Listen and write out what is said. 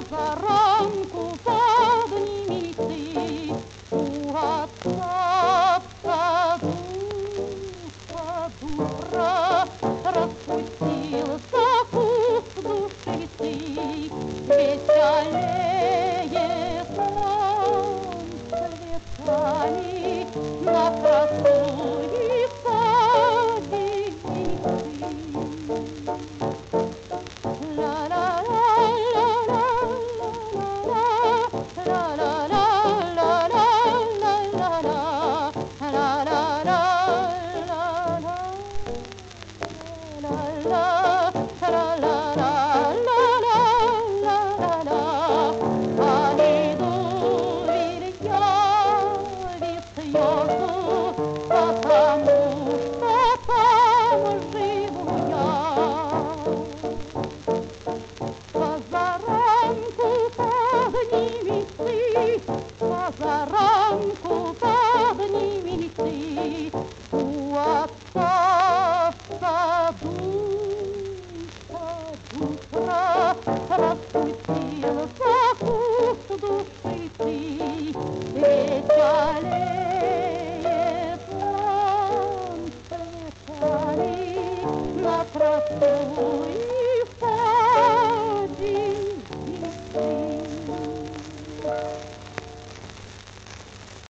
Позаранку поднимись ты у отца в саду, под утро распустился куст душистый, веселее сон цветами на красу и садицы. Потому что там живу я. Позаранку поднимись ты, позаранку поднимись ты у отца в саду. Под утро распустился куст душистый, веселее сон цветами на красу.